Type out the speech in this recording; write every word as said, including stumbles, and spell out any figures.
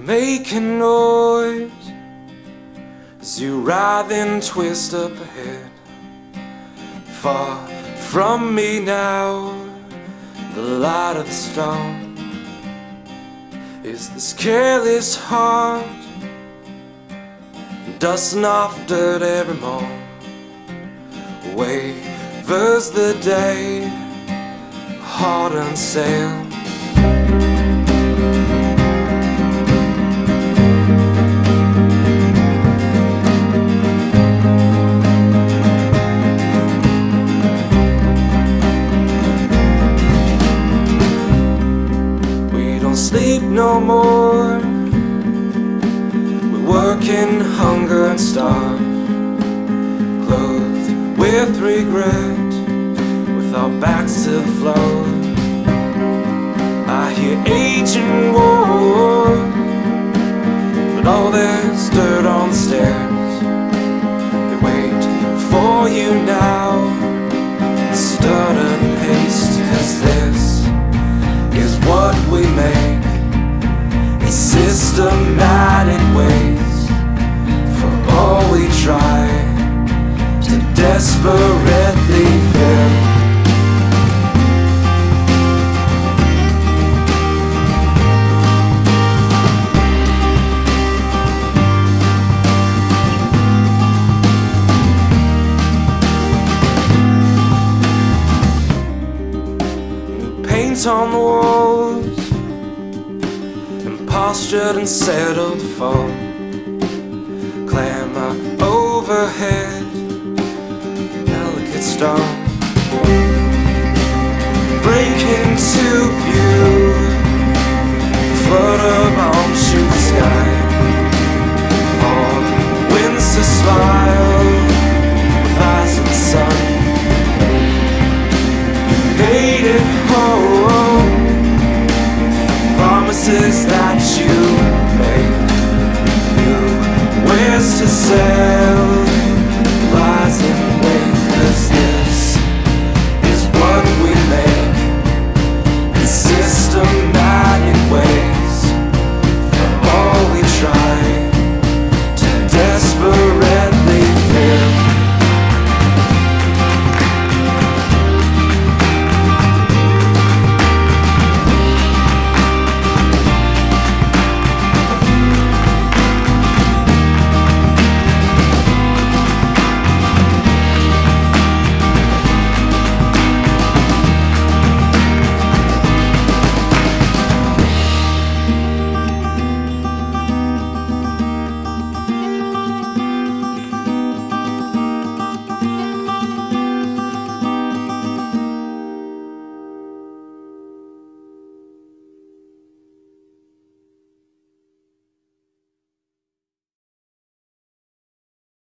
making noise as you writhe and twist up ahead. Far from me now, the light of the storm is this careless heart, dusting off dirt every morn. Wavers the day, hard on sail. Sleep no more, we work in hunger and starve, clothed with regret, with our backs to the floor. I hear aging war, but all there's dirt on the stairs. They wait for you now, stuttered haste, 'cause this is what we make. Systematic ways for all we try to desperately fill. Paint on the walls, postured and settled to fall, clamor overhead, delicate storm, break into view, flutter bomb shoot the sky, all winds to smile with eyes of the sun, made it home. Promises that you made, knew where's to sail.